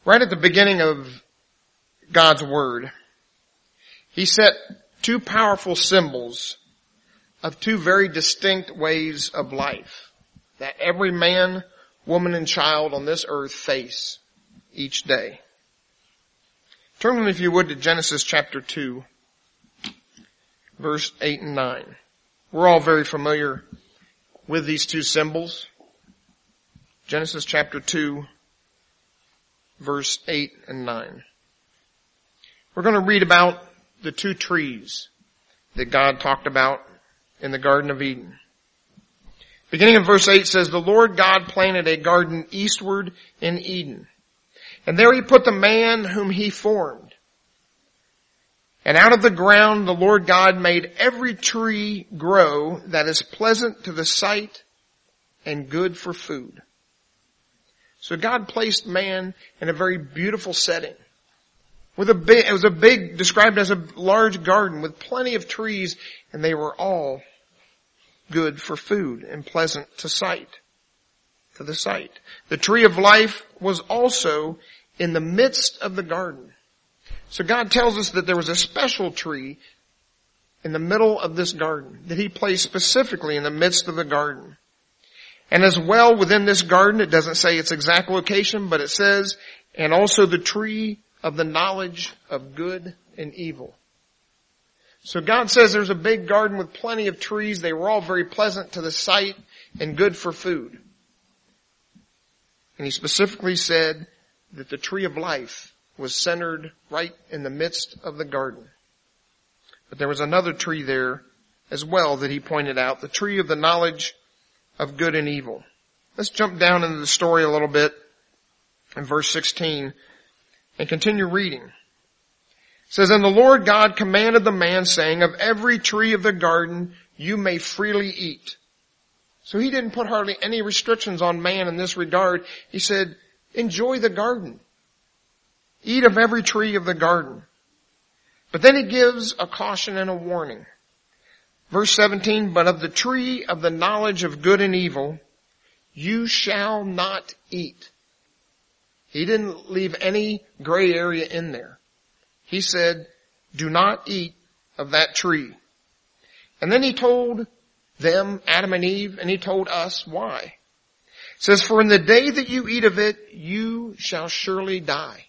Right at the beginning of God's Word, He set two powerful symbols of two very distinct ways of life that every man, woman, and child on this earth face each day. Turn with me, if you would, to Genesis chapter 2, verse 8 and 9. We're all very familiar with these two symbols. Genesis chapter 2, verse 8 and 9. We're going to read about the two trees that God talked about in the Garden of Eden. Beginning in verse 8 says, "The Lord God planted a garden eastward in Eden, and there He put the man whom He formed. And out of the ground the Lord God made every tree grow that is pleasant to the sight and good for food." So God placed man in a very beautiful setting. It was described as a large garden with plenty of trees, and they were all good for food and pleasant to the sight. The tree of life was also in the midst of the garden. So God tells us that there was a special tree in the middle of this garden that He placed specifically in the midst of the garden. And as well within this garden, it doesn't say its exact location, but it says, and also the tree of the knowledge of good and evil. So God says there's a big garden with plenty of trees. They were all very pleasant to the sight and good for food. And He specifically said that the tree of life was centered right in the midst of the garden. But there was another tree there as well that He pointed out, the tree of the knowledge of good and evil. Let's jump down into the story a little bit in verse 16 and continue reading. It says, "And the Lord God commanded the man, saying, of every tree of the garden you may freely eat." So He didn't put hardly any restrictions on man in this regard. He said, enjoy the garden. Eat of every tree of the garden. But then He gives a caution and a warning. Verse 17, "But of the tree of the knowledge of good and evil, you shall not eat." He didn't leave any gray area in there. He said, do not eat of that tree. And then He told them, Adam and Eve, and He told us why. It says, "For in the day that you eat of it, you shall surely die."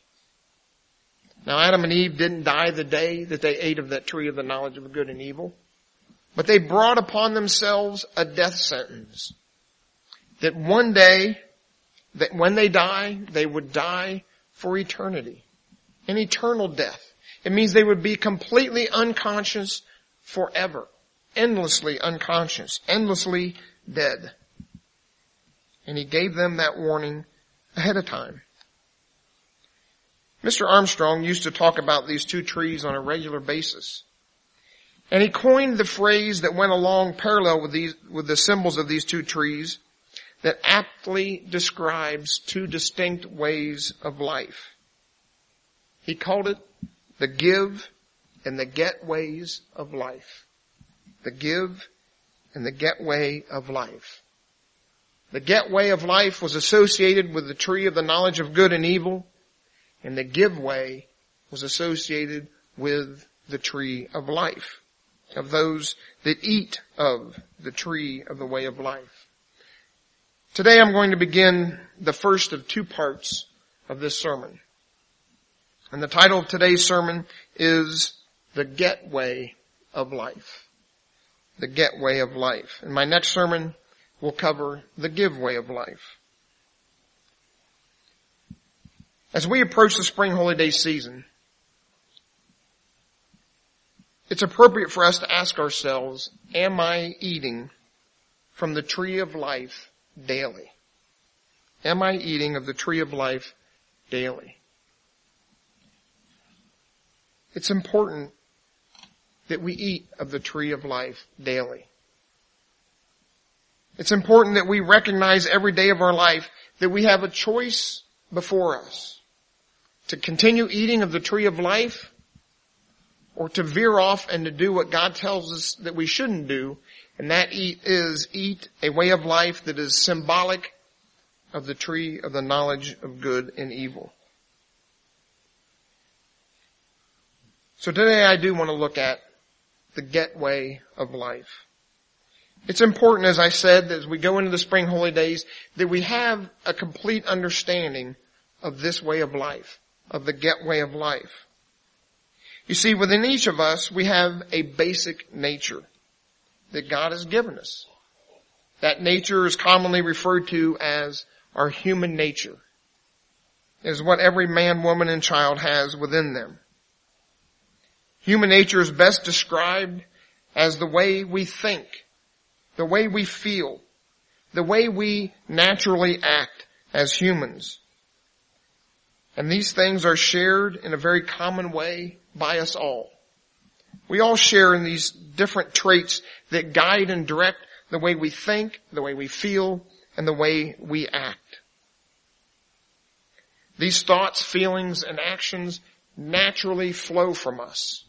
Now Adam and Eve didn't die the day that they ate of that tree of the knowledge of good and evil. But they brought upon themselves a death sentence. That one day, that when they die, they would die for eternity. An eternal death. It means they would be completely unconscious forever. Endlessly unconscious. Endlessly dead. And He gave them that warning ahead of time. Mr. Armstrong used to talk about these two trees on a regular basis. And he coined the phrase that went along parallel with the symbols of these two trees that aptly describes two distinct ways of life. He called it the give and the get ways of life. The give and the get way of life. The get way of life was associated with the tree of the knowledge of good and evil, and the give way was associated with the tree of life, of those that eat of the tree of the way of life. Today I'm going to begin the first of two parts of this sermon. And the title of today's sermon is The Get Way of Life. The Get Way of Life. And my next sermon will cover the Give Way of Life. As we approach the spring holiday season, it's appropriate for us to ask ourselves, am I eating from the tree of life daily? Am I eating of the tree of life daily? It's important that we eat of the tree of life daily. It's important that we recognize every day of our life that we have a choice before us to continue eating of the tree of life or to veer off and to do what God tells us that we shouldn't do, and that is eat a way of life that is symbolic of the tree of the knowledge of good and evil. So today I do want to look at the get way of life. It's important, as I said, as we go into the spring holy days, that we have a complete understanding of this way of life, of the get way of life. You see, within each of us, we have a basic nature that God has given us. That nature is commonly referred to as our human nature. It is what every man, woman, and child has within them. Human nature is best described as the way we think, the way we feel, the way we naturally act as humans. And these things are shared in a very common way by us all. We all share in these different traits that guide and direct the way we think, the way we feel, and the way we act. These thoughts, feelings, and actions naturally flow from us.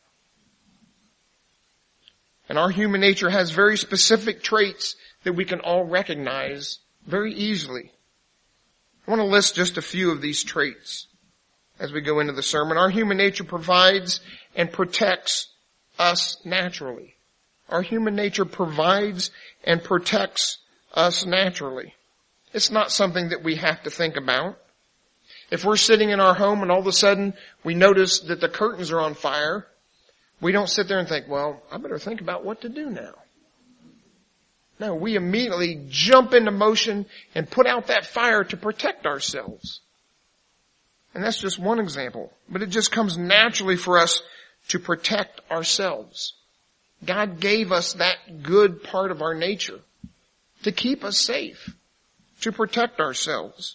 And our human nature has very specific traits that we can all recognize very easily. I want to list just a few of these traits as we go into the sermon. Our human nature provides and protects us naturally. Our human nature provides and protects us naturally. It's not something that we have to think about. If we're sitting in our home and all of a sudden we notice that the curtains are on fire, we don't sit there and think, well, I better think about what to do now. No, we immediately jump into motion and put out that fire to protect ourselves. And that's just one example. But it just comes naturally for us to protect ourselves. God gave us that good part of our nature to keep us safe, to protect ourselves.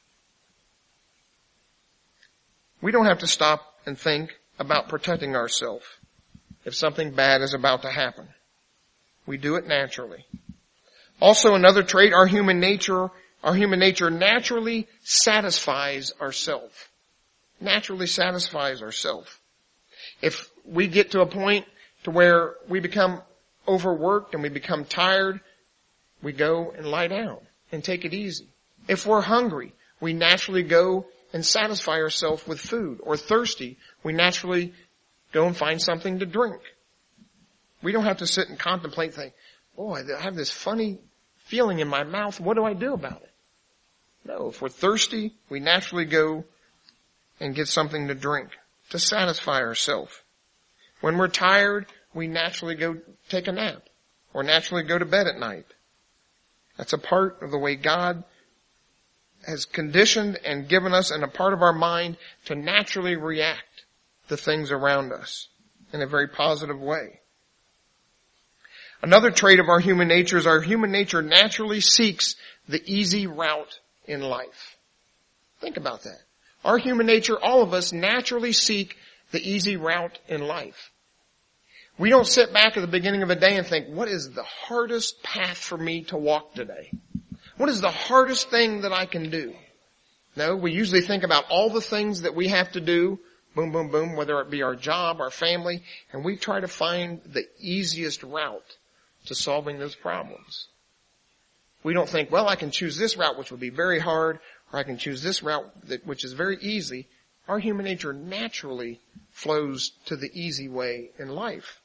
We don't have to stop and think about protecting ourselves if something bad is about to happen. We do it naturally. Also, another trait, our human nature naturally satisfies ourselves. Naturally satisfies ourselves. If we get to a point to where we become overworked and we become tired, we go and lie down and take it easy. If we're hungry, we naturally go and satisfy ourselves with food. Or thirsty, we naturally go and find something to drink. We don't have to sit and contemplate and think, boy, I have this funny feeling in my mouth. What do I do about it? No, if we're thirsty, we naturally go and get something to drink to satisfy ourselves. When we're tired, we naturally go take a nap or naturally go to bed at night. That's a part of the way God has conditioned and given us and a part of our mind to naturally react to things around us in a very positive way. Another trait of our human nature is our human nature naturally seeks the easy route in life. Think about that. Our human nature, all of us naturally seek the easy route in life. We don't sit back at the beginning of a day and think, what is the hardest path for me to walk today? What is the hardest thing that I can do? No, we usually think about all the things that we have to do, boom, boom, boom, whether it be our job, our family, and we try to find the easiest route to solving those problems. We don't think, well, I can choose this route, which would be very hard, or I can choose this route, which is very easy. Our human nature naturally flows to the easy way in life.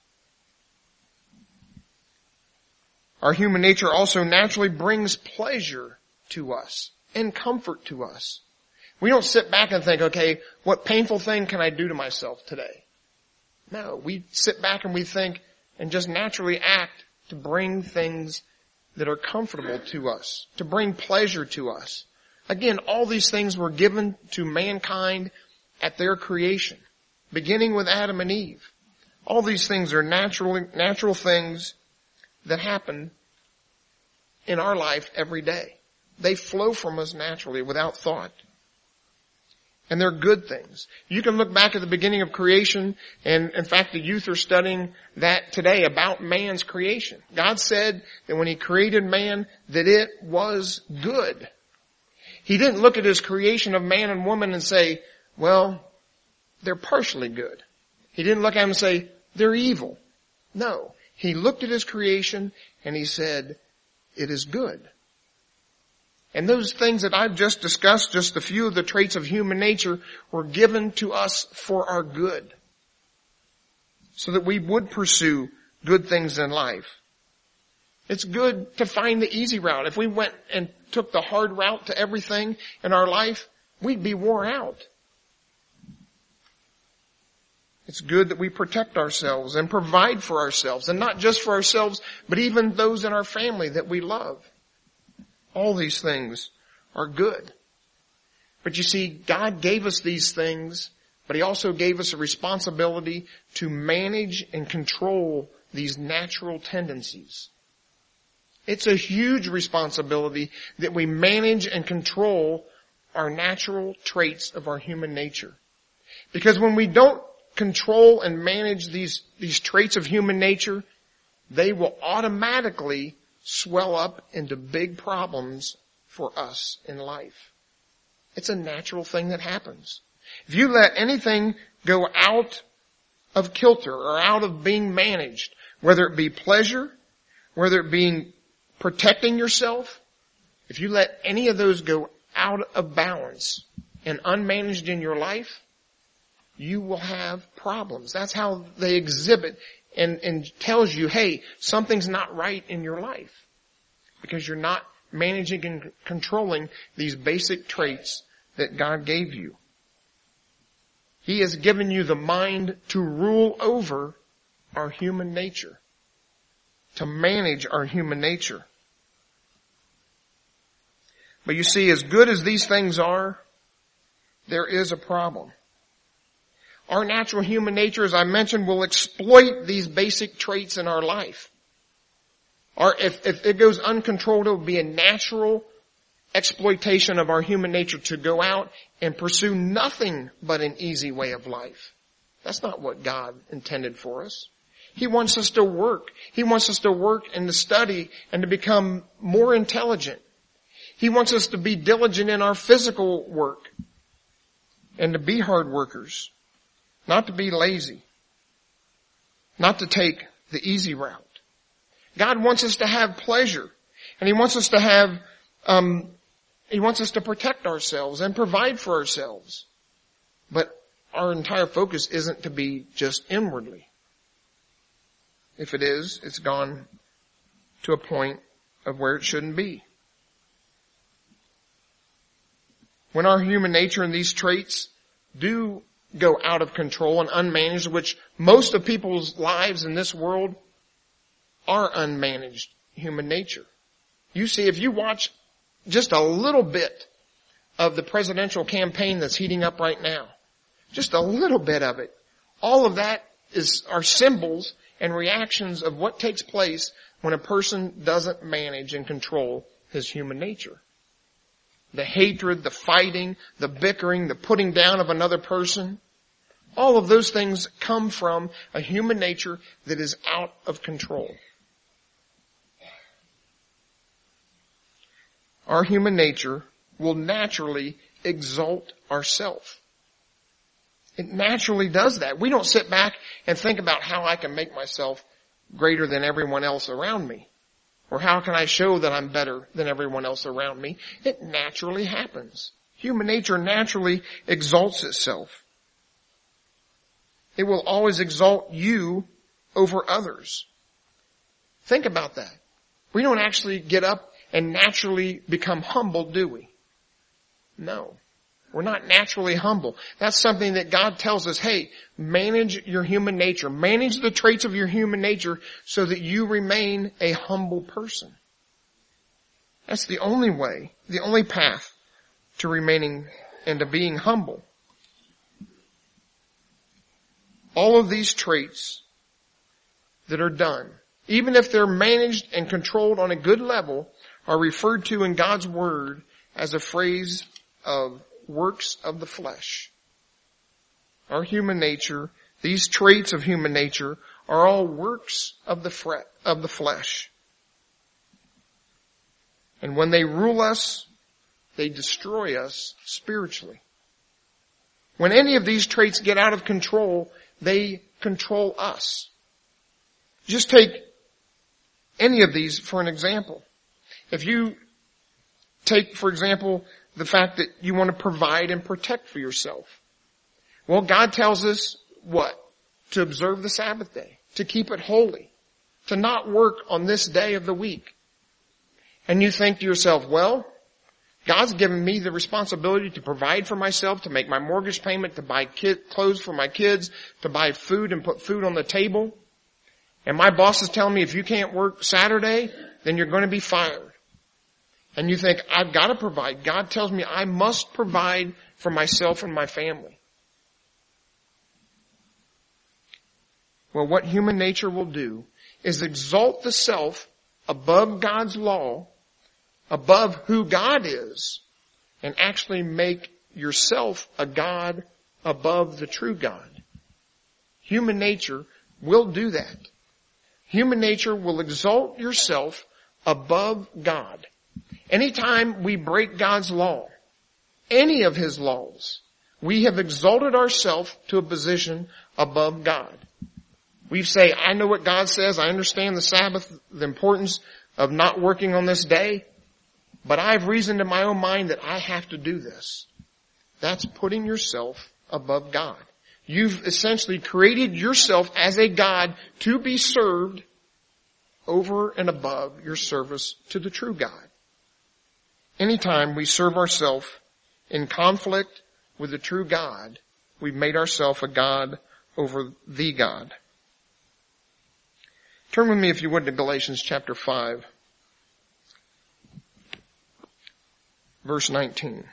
Our human nature also naturally brings pleasure to us and comfort to us. We don't sit back and think, okay, what painful thing can I do to myself today? No, we sit back and we think and just naturally act to bring things that are comfortable to us, to bring pleasure to us. Again, all these things were given to mankind at their creation, beginning with Adam and Eve. All these things are natural things that happen in our life every day. They flow from us naturally without thought. And they're good things. You can look back at the beginning of creation, and in fact the youth are studying that today about man's creation. God said that when He created man, that it was good. He didn't look at His creation of man and woman and say, well, they're partially good. He didn't look at them and say, they're evil. No. He looked at His creation and He said, it is good. And those things that I've just discussed, just a few of the traits of human nature, were given to us for our good. so that we would pursue good things in life. It's good to find the easy route. If we went and took the hard route to everything in our life, we'd be wore out. It's good that we protect ourselves and provide for ourselves, and not just for ourselves, but even those in our family that we love. All these things are good. But you see, God gave us these things, but He also gave us a responsibility to manage and control these natural tendencies. It's a huge responsibility that we manage and control our natural traits of our human nature. Because when we don't control and manage these traits of human nature, they will automatically swell up into big problems for us in life. It's a natural thing that happens. If you let anything go out of kilter or out of being managed, whether it be pleasure, whether it be protecting yourself, if you let any of those go out of balance and unmanaged in your life, you will have problems. That's how they exhibit and tells you, hey, something's not right in your life. Because you're not managing and controlling these basic traits that God gave you. He has given you the mind to rule over our human nature, to manage our human nature. But you see, as good as these things are, there is a problem. Our natural human nature, as I mentioned, will exploit these basic traits in our life. Or if it goes uncontrolled, it will be a natural exploitation of our human nature to go out and pursue nothing but an easy way of life. That's not what God intended for us. He wants us to work. He wants us to work and to study and to become more intelligent. He wants us to be diligent in our physical work and to be hard workers, not to be lazy, not to take the easy route. God wants us to have pleasure, and He wants us to have, He wants us to protect ourselves and provide for ourselves. But our entire focus isn't to be just inwardly. If it is, it's gone to a point of where it shouldn't be. When our human nature and these traits do go out of control and unmanaged, which most of people's lives in this world are unmanaged human nature. You see, if you watch just a little bit of the presidential campaign that's heating up right now, just a little bit of it, all of that are symbols and reactions of what takes place when a person doesn't manage and control his human nature. The hatred, the fighting, the bickering, the putting down of another person, all of those things come from a human nature that is out of control. Our human nature will naturally exalt ourself. It naturally does that. We don't sit back and think about how I can make myself greater than everyone else around me. Or how can I show that I'm better than everyone else around me? It naturally happens. Human nature naturally exalts itself. It will always exalt you over others. Think about that. We don't actually get up and naturally become humble, do we? No. We're not naturally humble. That's something that God tells us, hey, manage your human nature. Manage the traits of your human nature so that you remain a humble person. That's the only way, the only path to remaining and to being humble. All of these traits that are done, even if they're managed and controlled on a good level, are referred to in God's Word as a phrase of works of the flesh. Our human nature, these traits of human nature, are all works of the flesh. And when they rule us, they destroy us spiritually. When any of these traits get out of control, they control us. Just take any of these for an example. If you take, for example, the fact that you want to provide and protect for yourself. Well, God tells us what? to observe the Sabbath day, to keep it holy, to not work on this day of the week. And you think to yourself, well, God's given me the responsibility to provide for myself, to make my mortgage payment, to buy clothes for my kids, to buy food and put food on the table. And my boss is telling me if you can't work Saturday, then you're going to be fired. And you think, I've got to provide. God tells me I must provide for myself and my family. Well, what human nature will do is exalt the self above God's law, above who God is, and actually make yourself a God above the true God. Human nature will do that. Human nature will exalt yourself above God. Anytime we break God's law, any of His laws, we have exalted ourselves to a position above God. We say, I know what God says, I understand the Sabbath, the importance of not working on this day, but I've reasoned in my own mind that I have to do this. That's putting yourself above God. You've essentially created yourself as a God to be served over and above your service to the true God. Anytime we serve ourselves in conflict with the true God, we've made ourselves a God over the God. Turn with me, if you would, to Galatians chapter 5, verse 19.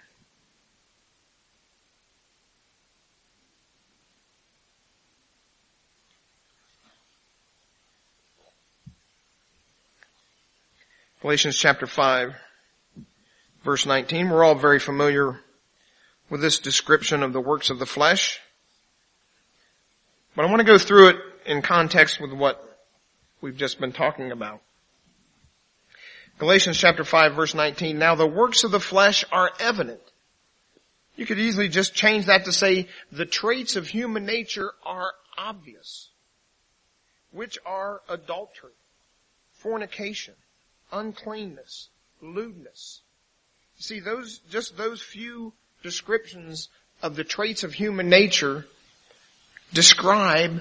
Galatians chapter 5, verse 19. We're all very familiar with this description of the works of the flesh. But I want to go through it in context with what we've just been talking about. Galatians chapter 5, verse 19. Now the works of the flesh are evident. You could easily just change that to say the traits of human nature are obvious, which are adultery, fornication, uncleanness, lewdness. See, those few descriptions of the traits of human nature describe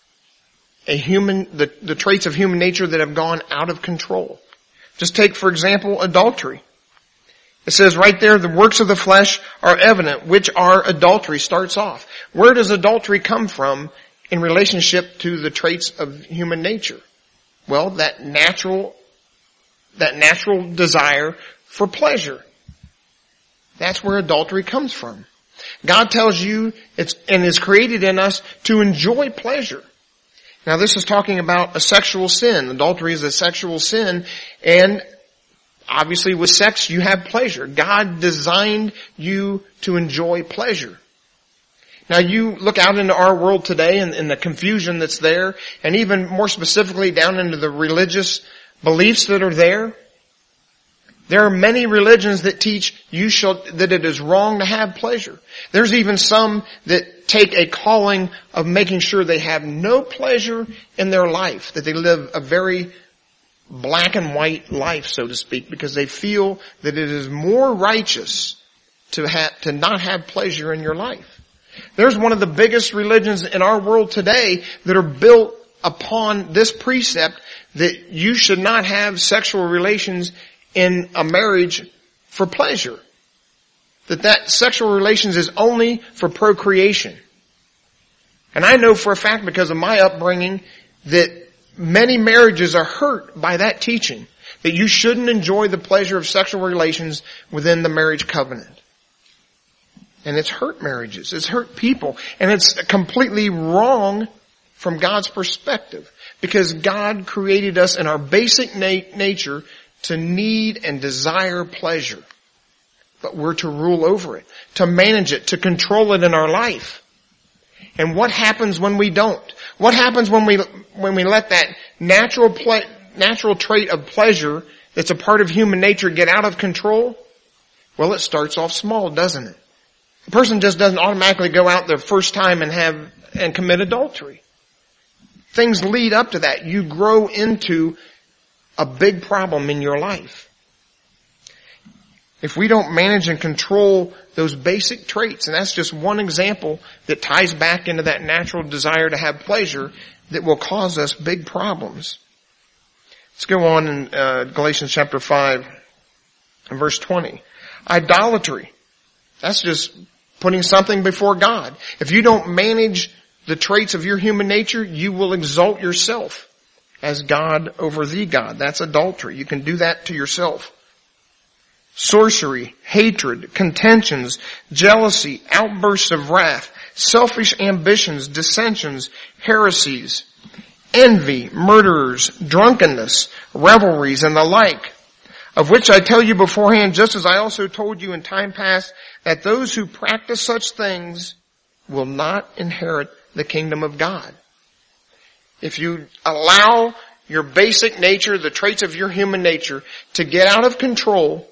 the traits of human nature that have gone out of control. Just take, for example, adultery. It says right there, the works of the flesh are evident, which are adultery, starts off. Where does adultery come from in relationship to the traits of human nature? Well, that natural desire for pleasure. That's where adultery comes from. God tells you and is created in us to enjoy pleasure. Now this is talking about a sexual sin. Adultery is a sexual sin, and obviously with sex you have pleasure. God designed you to enjoy pleasure. Now you look out into our world today and the confusion that's there, and even more specifically down into the religious beliefs that are there. There are many religions that teach that it is wrong to have pleasure. There's even some that take a calling of making sure they have no pleasure in their life, that they live a very black and white life, so to speak, because they feel that it is more righteous to not have pleasure in your life. There's one of the biggest religions in our world today that are built upon this precept that you should not have sexual relations in a marriage for pleasure. That sexual relations is only for procreation. And I know for a fact, because of my upbringing, that many marriages are hurt by that teaching, that you shouldn't enjoy the pleasure of sexual relations within the marriage covenant. And it's hurt marriages. It's hurt people. And it's completely wrong from God's perspective, because God created us in our basic nature to need and desire pleasure. But we're to rule over it, to manage it, to control it in our life. And what happens when we don't? What happens when we let that natural trait of pleasure that's a part of human nature get out of control? Well, it starts off small, doesn't it? A person just doesn't automatically go out the first time and commit adultery. Things lead up to that. You grow into a big problem in your life. If we don't manage and control those basic traits, and that's just one example that ties back into that natural desire to have pleasure that will cause us big problems. Let's go on in Galatians chapter 5 and verse 20. Idolatry. That's just putting something before God. If you don't manage the traits of your human nature, you will exalt yourself as God over the God. That's adultery. You can do that to yourself. Sorcery, hatred, contentions, jealousy, outbursts of wrath, selfish ambitions, dissensions, heresies, envy, murderers, drunkenness, revelries, and the like, of which I tell you beforehand, just as I also told you in time past, that those who practice such things will not inherit the kingdom of God. If you allow your basic nature, the traits of your human nature, to get out of control,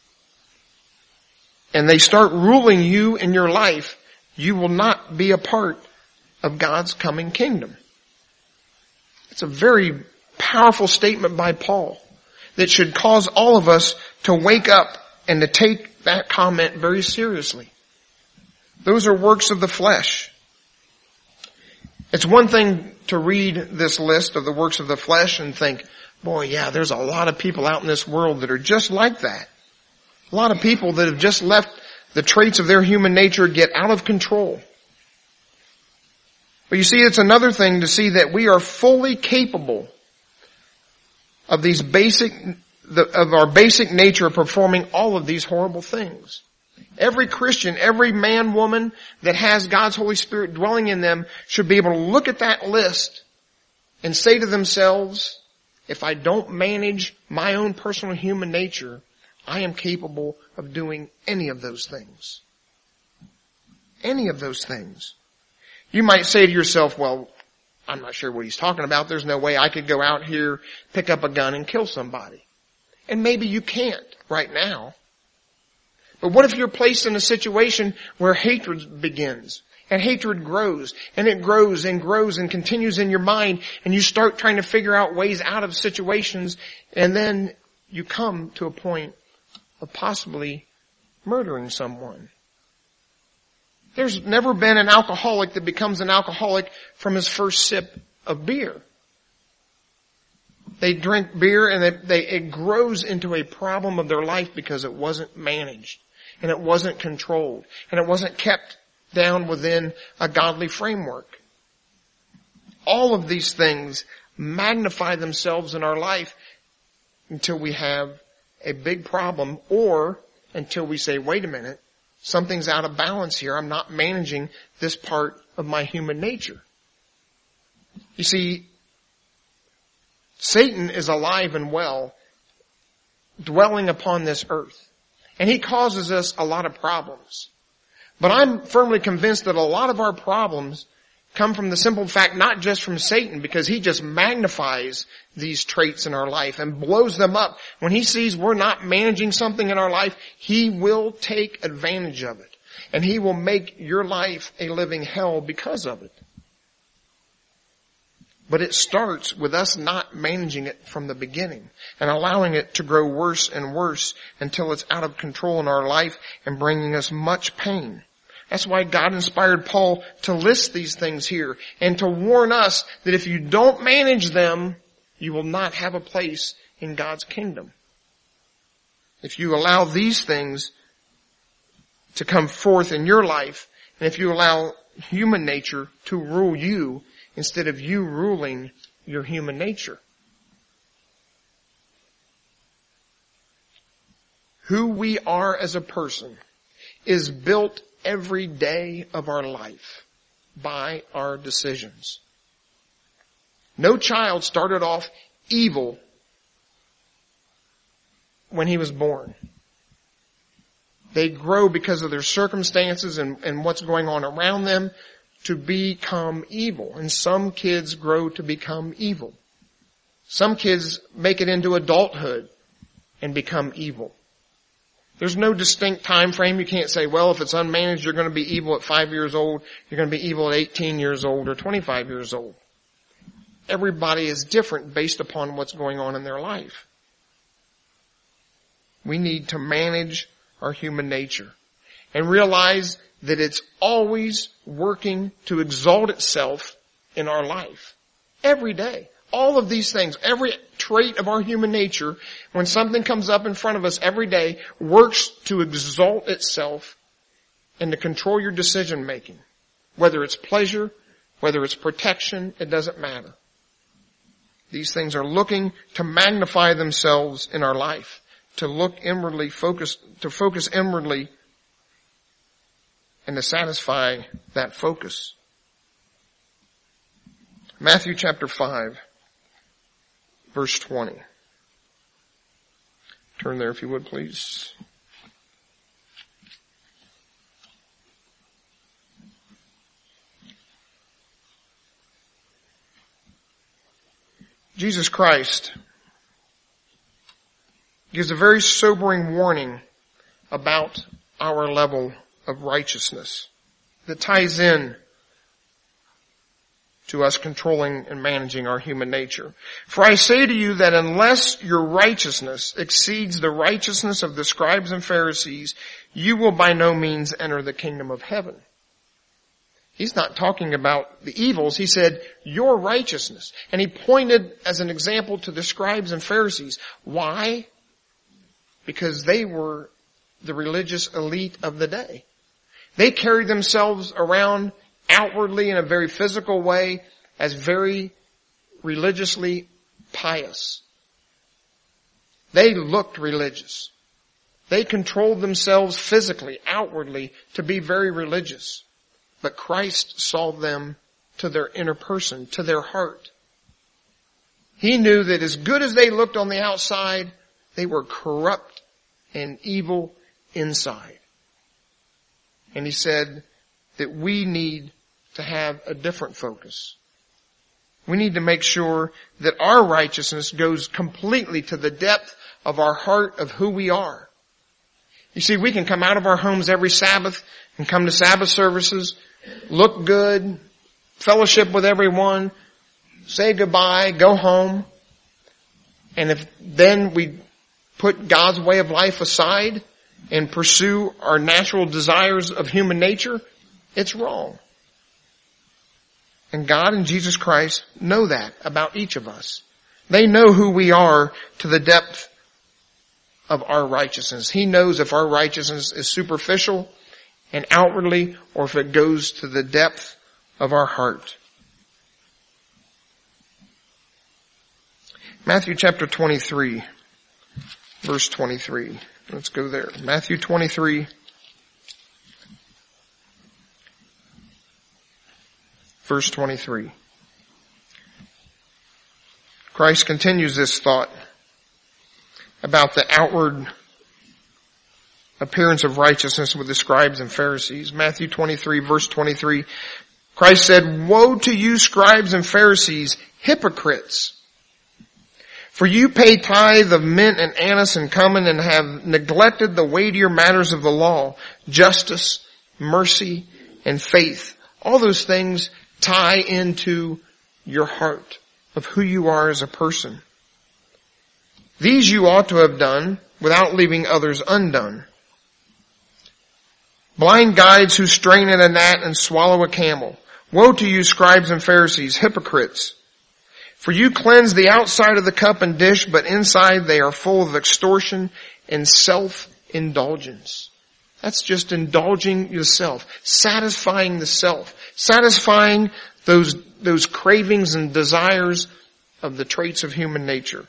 and they start ruling you in your life, you will not be a part of God's coming kingdom. It's a very powerful statement by Paul that should cause all of us to wake up and to take that comment very seriously. Those are works of the flesh. It's one thing to read this list of the works of the flesh and think, boy, yeah, there's a lot of people out in this world that are just like that. A lot of people that have just left the traits of their human nature get out of control. But you see, it's another thing to see that we are fully capable of our basic nature of performing all of these horrible things. Every Christian, every man, woman that has God's Holy Spirit dwelling in them should be able to look at that list and say to themselves, if I don't manage my own personal human nature, I am capable of doing any of those things. Any of those things. You might say to yourself, well, I'm not sure what he's talking about. There's no way I could go out here, pick up a gun and kill somebody. And maybe you can't right now. But what if you're placed in a situation where hatred begins and hatred grows and it grows and grows and continues in your mind, and you start trying to figure out ways out of situations, and then you come to a point of possibly murdering someone. There's never been an alcoholic that becomes an alcoholic from his first sip of beer. They drink beer and it grows into a problem of their life because it wasn't managed and it wasn't controlled and it wasn't kept down within a godly framework. All of these things magnify themselves in our life until we have a big problem, or until we say, wait a minute, something's out of balance here. I'm not managing this part of my human nature. You see, Satan is alive and well, dwelling upon this earth. And he causes us a lot of problems. But I'm firmly convinced that a lot of our problems come from the simple fact, not just from Satan, because he just magnifies these traits in our life and blows them up. When he sees we're not managing something in our life, he will take advantage of it. And he will make your life a living hell because of it. But it starts with us not managing it from the beginning and allowing it to grow worse and worse until it's out of control in our life and bringing us much pain. That's why God inspired Paul to list these things here and to warn us that if you don't manage them, you will not have a place in God's kingdom. If you allow these things to come forth in your life, and if you allow human nature to rule you instead of you ruling your human nature. Who we are as a person is built every day of our life by our decisions. No child started off evil when he was born. They grow because of their circumstances and what's going on around them to become evil. And some kids grow to become evil. Some kids make it into adulthood and become evil. There's no distinct time frame. You can't say, well, if it's unmanaged, you're going to be evil at 5 years old. You're going to be evil at 18 years old or 25 years old. Everybody is different based upon what's going on in their life. We need to manage our human nature and realize that it's always working to exalt itself in our life. Every day. All of these things, every trait of our human nature, when something comes up in front of us every day, works to exalt itself and to control your decision making. Whether it's pleasure, whether it's protection, it doesn't matter. These things are looking to magnify themselves in our life, to look inwardly, focus inwardly, and to satisfy that focus. Matthew chapter 5, verse 20. Turn there if you would, please. Jesus Christ gives a very sobering warning about our level of righteousness that ties in to us controlling and managing our human nature. For I say to you that unless your righteousness exceeds the righteousness of the scribes and Pharisees, you will by no means enter the kingdom of heaven. He's not talking about the evils. He said, your righteousness. And he pointed as an example to the scribes and Pharisees. Why? Because they were the religious elite of the day. They carried themselves around outwardly in a very physical way as very religiously pious. They looked religious. They controlled themselves physically, outwardly, to be very religious. But Christ saw them to their inner person, to their heart. He knew that as good as they looked on the outside, they were corrupt and evil inside. And he said that we need to have a different focus. We need to make sure that our righteousness goes completely to the depth of our heart of who we are. You see, we can come out of our homes every Sabbath and come to Sabbath services, look good, fellowship with everyone, say goodbye, go home. And if then we put God's way of life aside and pursue our natural desires of human nature, it's wrong. And God and Jesus Christ know that about each of us. They know who we are to the depth of our righteousness. He knows if our righteousness is superficial and outwardly, or if it goes to the depth of our heart. Matthew chapter 23, verse 23. Let's go there. Matthew 23, verse 23. Christ continues this thought about the outward appearance of righteousness with the scribes and Pharisees. Matthew 23, verse 23. Christ said, "Woe to you, scribes and Pharisees, hypocrites! For you pay tithe of mint and anise and cumin and have neglected the weightier matters of the law, justice, mercy, and faith." All those things tie into your heart of who you are as a person. These you ought to have done without leaving others undone. Blind guides who strain at a gnat and swallow a camel. Woe to you, scribes and Pharisees, hypocrites! For you cleanse the outside of the cup and dish, but inside they are full of extortion and self-indulgence. That's just indulging yourself, satisfying the self, satisfying those cravings and desires of the traits of human nature.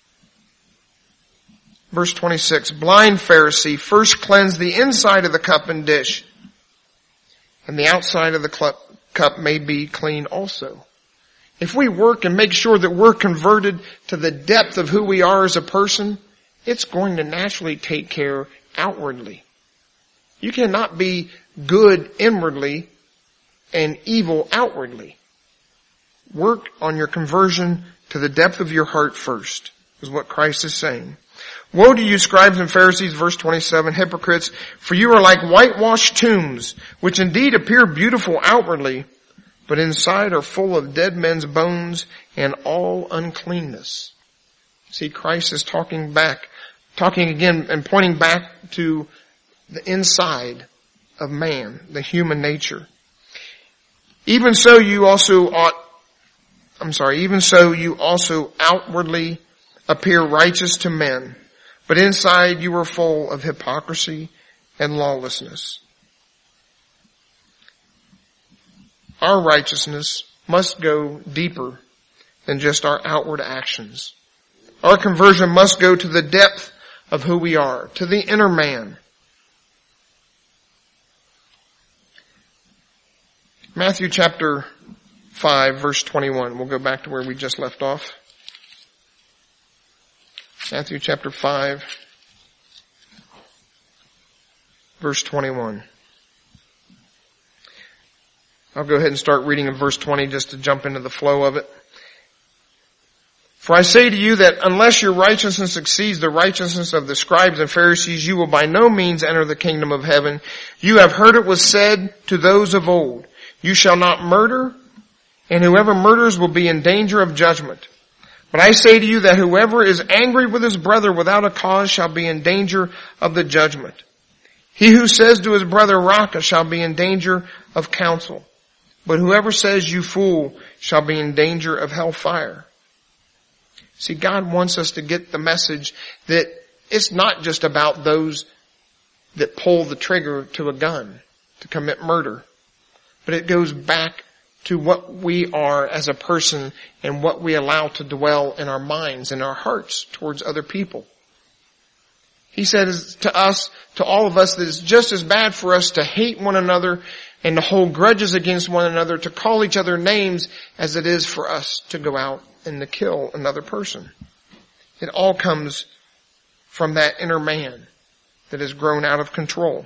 Verse 26, blind Pharisee, first cleanse the inside of the cup and dish, and the outside of the cup may be clean also. If we work and make sure that we're converted to the depth of who we are as a person, it's going to naturally take care outwardly. You cannot be good inwardly and evil outwardly. Work on your conversion to the depth of your heart first, is what Christ is saying. Woe to you, scribes and Pharisees, verse 27, hypocrites, for you are like whitewashed tombs, which indeed appear beautiful outwardly, but inside are full of dead men's bones and all uncleanness. See, Christ is talking again and pointing back to the inside of man, the human nature. Even so you also outwardly appear righteous to men, but inside you are full of hypocrisy and lawlessness. Our righteousness must go deeper than just our outward actions. Our conversion must go to the depth of who we are, to the inner man. Matthew chapter 5, verse 21. We'll go back to where we just left off. Matthew chapter 5, verse 21. I'll go ahead and start reading in verse 20 just to jump into the flow of it. For I say to you that unless your righteousness exceeds the righteousness of the scribes and Pharisees, you will by no means enter the kingdom of heaven. You have heard it was said to those of old, you shall not murder, and whoever murders will be in danger of judgment. But I say to you that whoever is angry with his brother without a cause shall be in danger of the judgment. He who says to his brother, Raca, shall be in danger of counsel. But whoever says, you fool, shall be in danger of hellfire. See, God wants us to get the message that it's not just about those that pull the trigger to a gun to commit murder, but it goes back to what we are as a person and what we allow to dwell in our minds and our hearts towards other people. He says to us, to all of us, that it's just as bad for us to hate one another and to hold grudges against one another, to call each other names, as it is for us to go out and to kill another person. It all comes from that inner man that has grown out of control.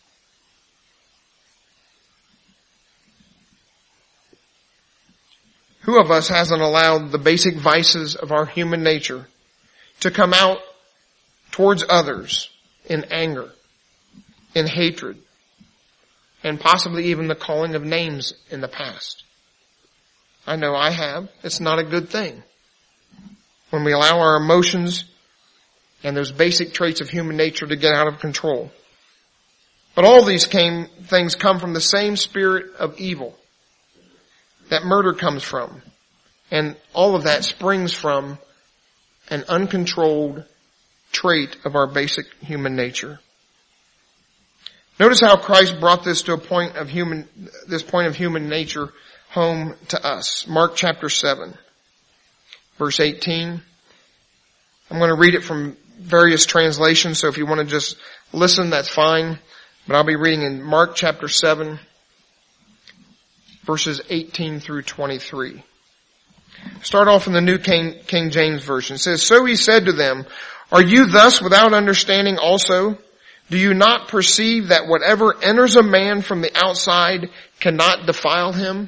Who of us hasn't allowed the basic vices of our human nature to come out towards others in anger, in hatred, and possibly even the calling of names in the past? I know I have. It's not a good thing. When we allow our emotions and those basic traits of human nature to get out of control. But all these things come from the same spirit of evil that murder comes from. And all of that springs from an uncontrolled trait of our basic human nature. Notice how Christ brought this to this point of human nature home to us. Mark chapter 7, verse 18. I'm going to read it from various translations, so if you want to just listen, that's fine. But I'll be reading in Mark chapter 7, verses 18 through 23. Start off in the New King James Version. It says, So he said to them, Are you thus without understanding also? Do you not perceive that whatever enters a man from the outside cannot defile him?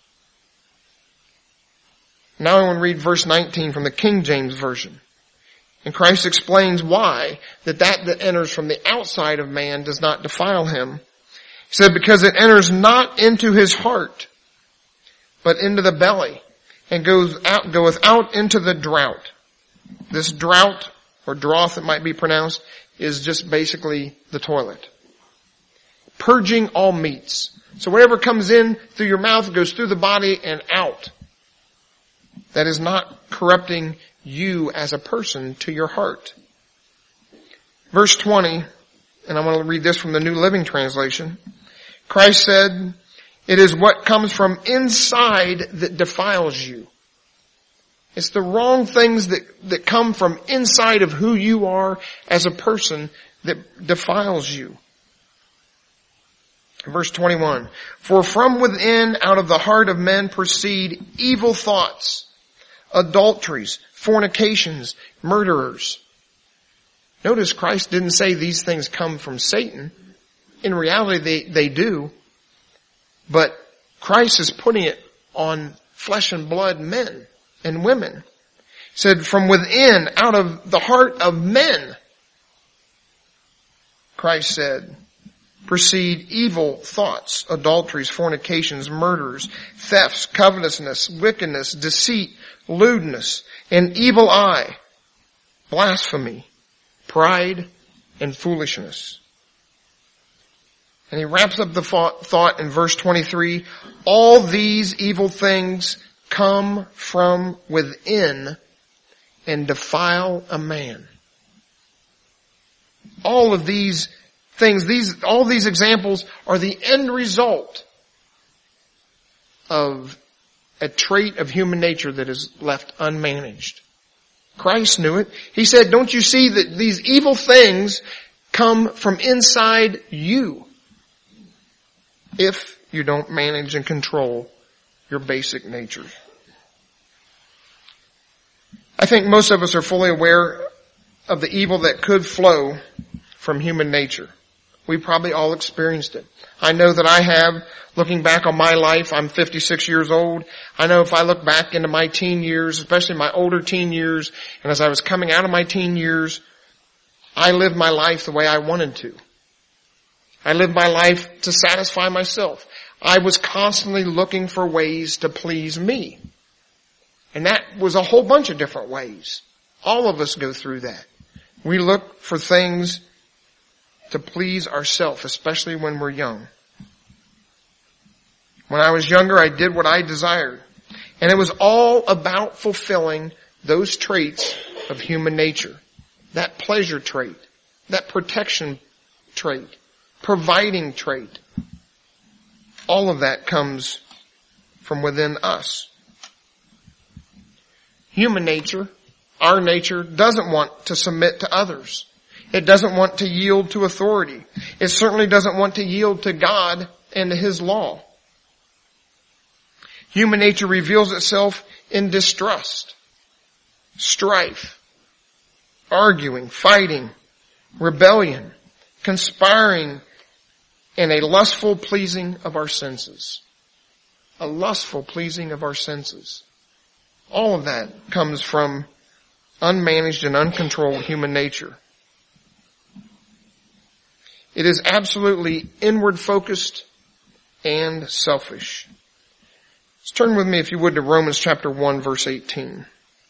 Now I want to read verse 19 from the King James Version. And Christ explains why that enters from the outside of man does not defile him. He said, because it enters not into his heart, but into the belly, and goeth out into the drought. This drought, or drought it might be pronounced, is just basically the toilet. Purging all meats. So whatever comes in through your mouth goes through the body and out. That is not corrupting you as a person to your heart. Verse 20, and I'm going to read this from the New Living Translation. Christ said, it is what comes from inside that defiles you. It's the wrong things that come from inside of who you are as a person that defiles you. Verse 21, for from within, out of the heart of men proceed evil thoughts, adulteries, fornications, murderers. Notice Christ didn't say these things come from Satan. In reality, they do. But Christ is putting it on flesh and blood men and women. He said, from within, out of the heart of men, Christ said, proceed evil thoughts, adulteries, fornications, murders, thefts, covetousness, wickedness, deceit, lewdness, an evil eye, blasphemy, pride, and foolishness. And he wraps up the thought in verse 23, all these evil things come from within and defile a man. All of these things, all these examples are the end result of a trait of human nature that is left unmanaged. Christ knew it. He said, don't you see that these evil things come from inside you if you don't manage and control your basic nature? I think most of us are fully aware of the evil that could flow from human nature. We probably all experienced it. I know that I have, looking back on my life. I'm 56 years old. I know if I look back into my teen years, especially my older teen years, and as I was coming out of my teen years, I lived my life the way I wanted to. I lived my life to satisfy myself. I was constantly looking for ways to please me. And that was a whole bunch of different ways. All of us go through that. We look for things to please ourselves, especially when we're young. When I was younger, I did what I desired. And it was all about fulfilling those traits of human nature. That pleasure trait, that protection trait, providing trait. All of that comes from within us. Human nature, our nature, doesn't want to submit to others. It doesn't want to yield to authority. It certainly doesn't want to yield to God and to His law. Human nature reveals itself in distrust, strife, arguing, fighting, rebellion, conspiring, and a lustful pleasing of our senses. A lustful pleasing of our senses. All of that comes from unmanaged and uncontrolled human nature. It is absolutely inward focused and selfish. Let's turn with me, if you would, to Romans chapter 1, verse 18.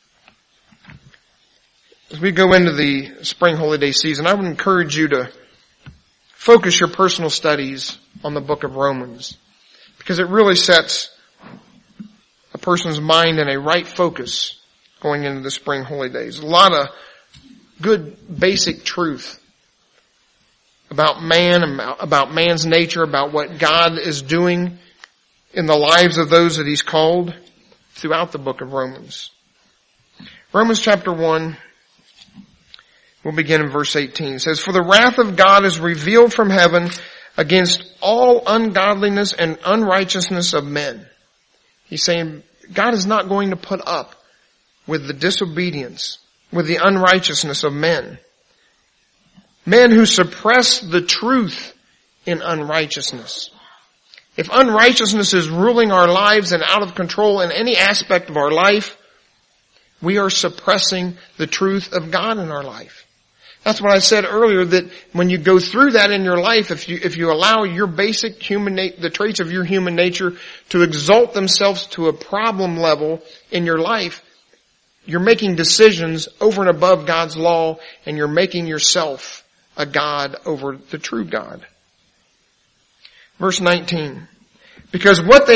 As we go into the spring holiday season, I would encourage you to focus your personal studies on the book of Romans, because it really sets a person's mind in a right focus going into the spring holidays. A lot of good basic truth about man, about man's nature, about what God is doing in the lives of those that He's called throughout the book of Romans. Romans chapter 1, we'll begin in verse 18. It says, for the wrath of God is revealed from heaven against all ungodliness and unrighteousness of men. He's saying God is not going to put up with the disobedience, with the unrighteousness of men. Men who suppress the truth in unrighteousness. If unrighteousness is ruling our lives and out of control in any aspect of our life, we are suppressing the truth of God in our life. That's what I said earlier, that when you go through that in your life, if you allow your basic the traits of your human nature to exalt themselves to a problem level in your life, you're making decisions over and above God's law, and you're making yourself a God over the true God. Verse 19. Because what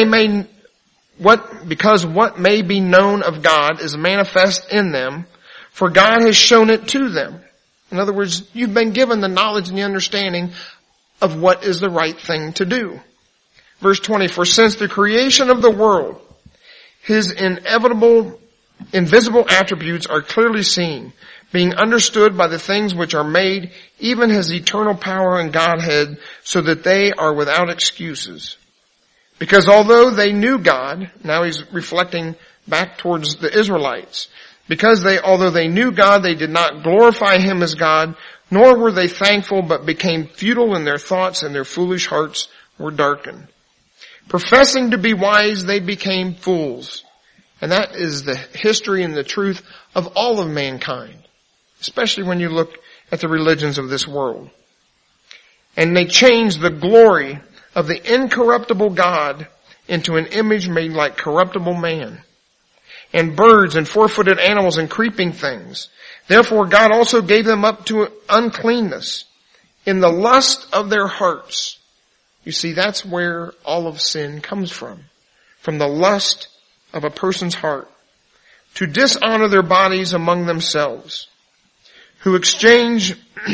may be known of God is manifest in them, for God has shown it to them. In other words, you've been given the knowledge and the understanding of what is the right thing to do. Verse 20, for since the creation of the world, His invisible attributes are clearly seen, being understood by the things which are made, even His eternal power and Godhead, so that they are without excuses. Because although they knew God, now he's reflecting back towards the Israelites, although they knew God, they did not glorify Him as God, nor were they thankful, but became futile in their thoughts, and their foolish hearts were darkened. Professing to be wise, they became fools. And that is the history and the truth of all of mankind, especially when you look at the religions of this world. And they changed the glory of the incorruptible God into an image made like corruptible man, and birds and four-footed animals and creeping things. Therefore God also gave them up to uncleanness in the lust of their hearts, You see, that's where all of sin comes from the lust of a person's heart, to dishonor their bodies among themselves, who exchange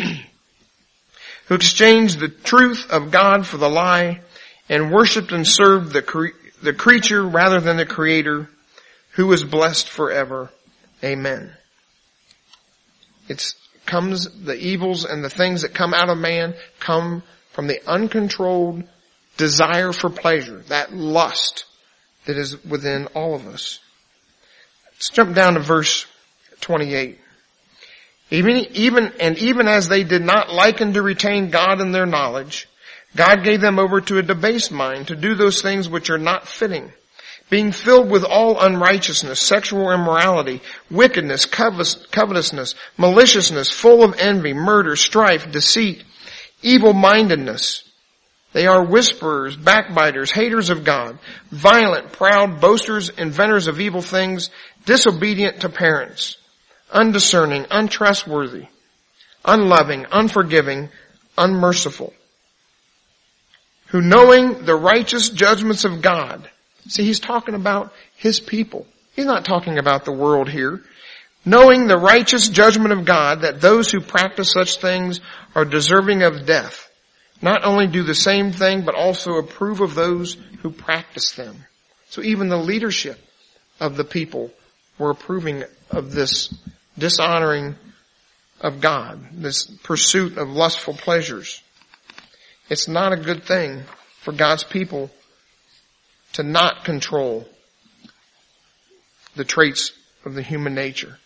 the truth of God for the lie, and worshiped and served the creature rather than the Creator, who is blessed forever. Amen. The evils and the things that come out of man come from the uncontrolled desire for pleasure, that lust that is within all of us. Let's jump down to verse 28. Even as they did not liken to retain God in their knowledge, God gave them over to a debased mind to do those things which are not fitting, being filled with all unrighteousness, sexual immorality, wickedness, covetousness, maliciousness, full of envy, murder, strife, deceit, evil-mindedness. They are whisperers, backbiters, haters of God, violent, proud, boasters, inventors of evil things, disobedient to parents, undiscerning, untrustworthy, unloving, unforgiving, unmerciful, who knowing the righteous judgments of God. See, he's talking about his people. He's not talking about the world here. Knowing the righteous judgment of God, that those who practice such things are deserving of death. Not only do the same thing, but also approve of those who practice them. So even the leadership of the people were approving of this dishonoring of God, this pursuit of lustful pleasures. It's not a good thing for God's people to not control the traits of the human nature.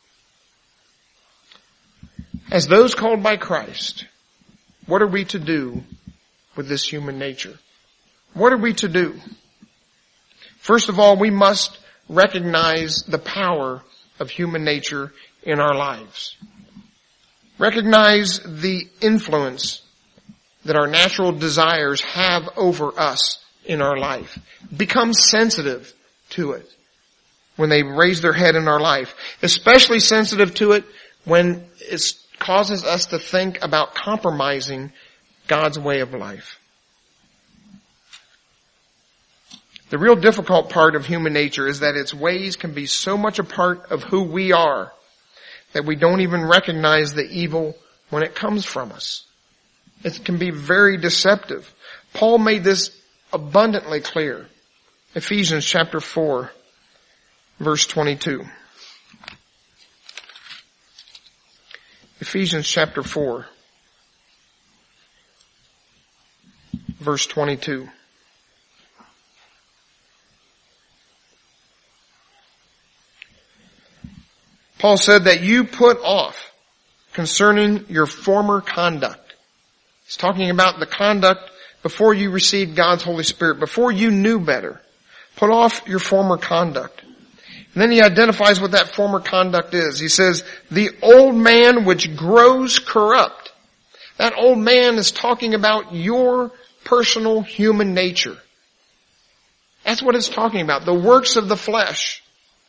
As those called by Christ, what are we to do with this human nature? What are we to do? First of all, we must recognize the power of human nature in our lives. Recognize the influence that our natural desires have over us in our life. Become sensitive to it when they raise their head in our life. Especially sensitive to it when it causes us to think about compromising God's way of life. The real difficult part of human nature is that its ways can be so much a part of who we are that we don't even recognize the evil when it comes from us. It can be very deceptive. Paul made this abundantly clear. Ephesians chapter 4, verse 22. Ephesians chapter 4, verse 22. Paul said that you put off concerning your former conduct. He's talking about the conduct before you received God's Holy Spirit, before you knew better. Put off your former conduct. And then he identifies what that former conduct is. He says, the old man which grows corrupt. That old man is talking about your personal human nature. That's what it's talking about. The works of the flesh.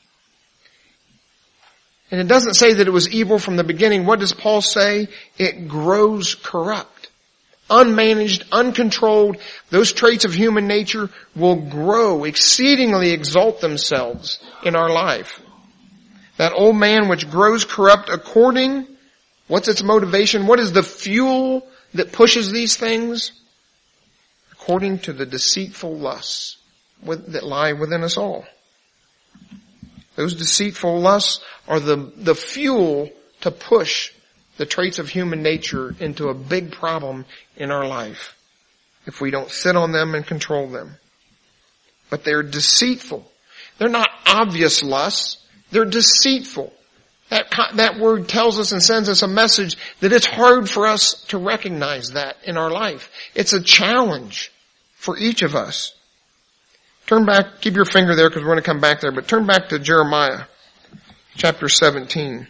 And it doesn't say that it was evil from the beginning. What does Paul say? It grows corrupt. Unmanaged, uncontrolled, those traits of human nature will grow, exceedingly exalt themselves in our life. That old man which grows corrupt according, what's its motivation? What is the fuel that pushes these things? According to the deceitful lusts that lie within us all. Those deceitful lusts are the fuel to push the traits of human nature into a big problem in our life if we don't sit on them and control them. But they're deceitful. They're not obvious lusts. They're deceitful. That word tells us and sends us a message that it's hard for us to recognize that in our life. It's a challenge for each of us. Turn back, keep your finger there because we're going to come back there, but turn back to Jeremiah chapter 17.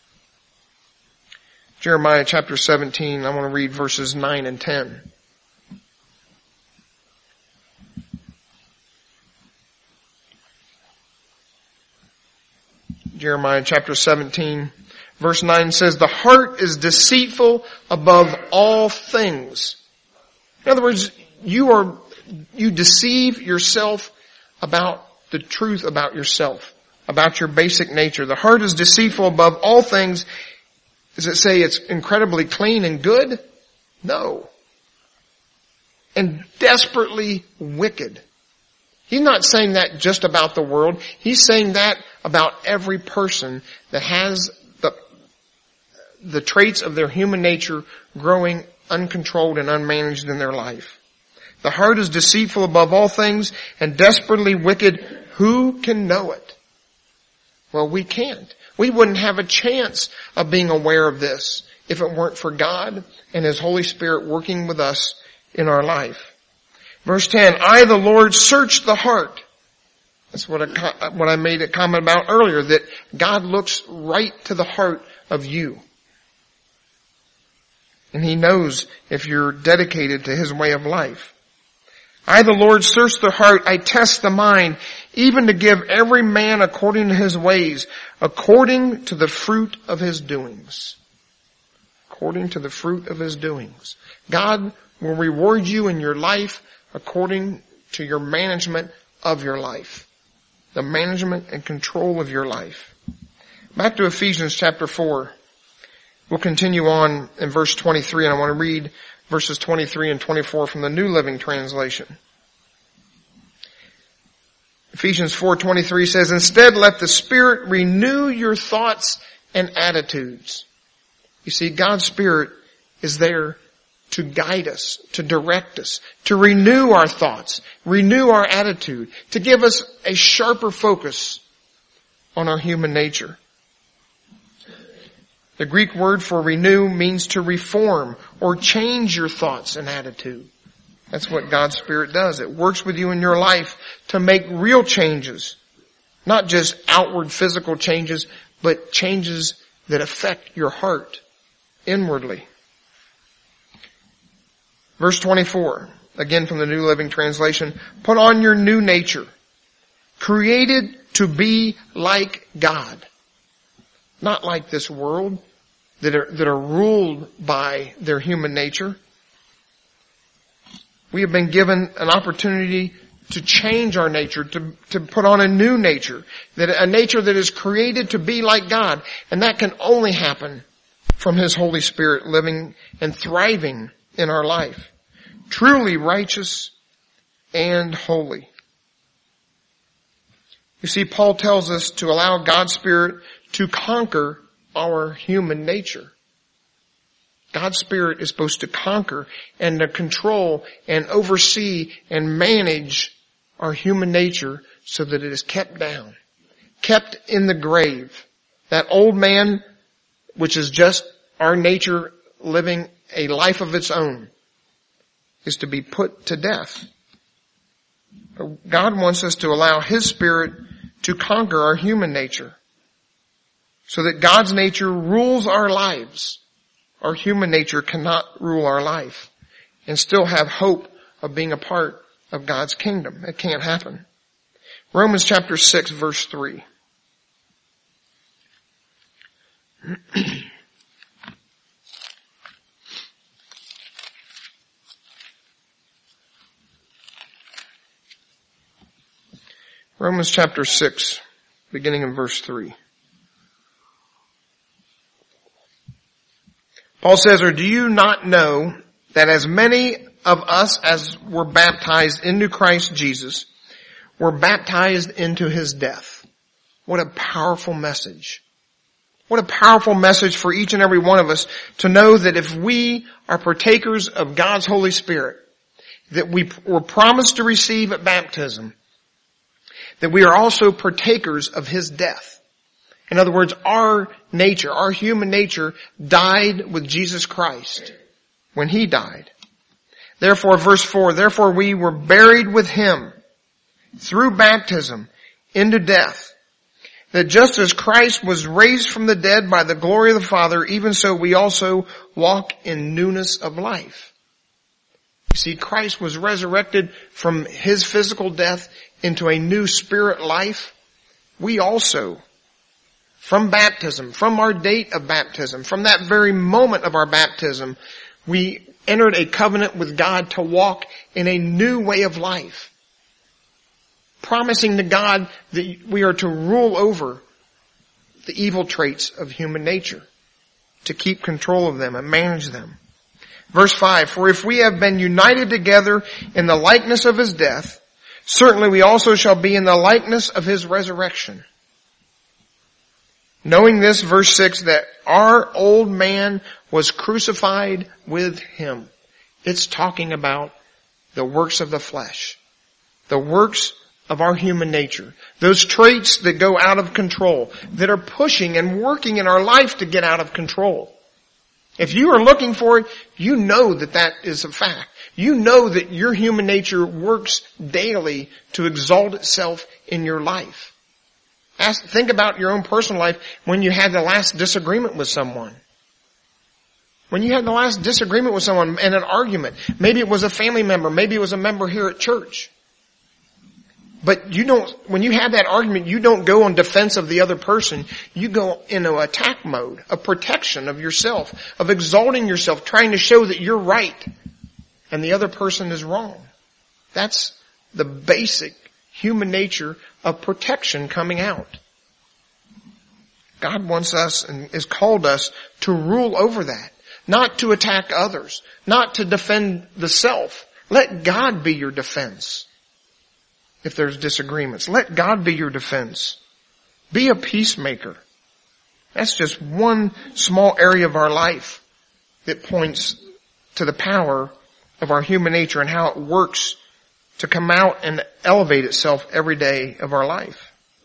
Jeremiah chapter 17, I want to read verses 9 and 10. Jeremiah chapter 17, verse 9 says, the heart is deceitful above all things. In other words, you deceive yourself about the truth about yourself, about your basic nature. The heart is deceitful above all things. Does it say it's incredibly clean and good? No. And desperately wicked. He's not saying that just about the world. He's saying that about every person that has the traits of their human nature growing uncontrolled and unmanaged in their life. The heart is deceitful above all things and desperately wicked. Who can know it? Well, we can't. We wouldn't have a chance of being aware of this if it weren't for God and His Holy Spirit working with us in our life. Verse 10, I, the Lord, search the heart. That's what I made a comment about earlier, that God looks right to the heart of you. And He knows if you're dedicated to His way of life. I, the Lord, search the heart. I test the mind, even to give every man according to his ways, according to the fruit of his doings. According to the fruit of his doings. God will reward you in your life according to your management of your life. The management and control of your life. Back to Ephesians chapter 4. We'll continue on in verse 23, and I want to read verses 23 and 24 from the New Living Translation. Ephesians 4:23 says, instead let the Spirit renew your thoughts and attitudes. You see, God's Spirit is there to guide us, to direct us, to renew our thoughts, renew our attitude, to give us a sharper focus on our human nature. The Greek word for renew means to reform or change your thoughts and attitude. That's what God's Spirit does. It works with you in your life to make real changes. Not just outward physical changes, but changes that affect your heart inwardly. Verse 24, again from the New Living Translation, put on your new nature, created to be like God. Not like this world that are ruled by their human nature. We have been given an opportunity to change our nature, to put on a new nature, a nature that is created to be like God. And that can only happen from His Holy Spirit living and thriving in our life. Truly righteous and holy. You see, Paul tells us to allow God's Spirit to conquer our human nature. God's Spirit is supposed to conquer and to control and oversee and manage our human nature so that it is kept down, kept in the grave. That old man, which is just our nature living a life of its own, is to be put to death. God wants us to allow His Spirit to conquer our human nature so that God's nature rules our lives. Our human nature cannot rule our life and still have hope of being a part of God's kingdom. It can't happen. Romans chapter 6 verse 3. Romans chapter 6, beginning in verse 3. Paul says, or do you not know that as many of us as were baptized into Christ Jesus were baptized into His death? What a powerful message. What a powerful message for each and every one of us to know that if we are partakers of God's Holy Spirit, that we were promised to receive at baptism, that we are also partakers of His death. In other words, our nature, our human nature died with Jesus Christ when He died. Therefore, verse 4, therefore we were buried with Him through baptism into death, that just as Christ was raised from the dead by the glory of the Father, even so we also walk in newness of life. You see, Christ was resurrected from His physical death into a new spirit life. We also, from baptism, from our date of baptism, from that very moment of our baptism, We entered a covenant with God to walk in a new way of life, promising to God that we are to rule over the evil traits of human nature, to keep control of them and manage them. Verse 5, for if we have been united together in the likeness of his death, certainly we also shall be in the likeness of his resurrection. Knowing this, verse 6, that our old man was crucified with him. It's talking about the works of the flesh, the works of our human nature, those traits that go out of control, that are pushing and working in our life to get out of control. If you are looking for it, you know that that is a fact. You know that your human nature works daily to exalt itself in your life. Think about your own personal life when you had the last disagreement with someone. When you had the last disagreement with someone in an argument, maybe it was a family member, maybe it was a member here at church. But when you have that argument, you don't go on defense of the other person. You go into attack mode, of protection of yourself, of exalting yourself, trying to show that you're right and the other person is wrong. That's the basic human nature of protection coming out. God wants us and has called us to rule over that, not to attack others, not to defend the self. Let God be your defense. If there's disagreements, let God be your defense. Be a peacemaker. That's just one small area of our life that points to the power of our human nature and how it works to come out and elevate itself every day of our life.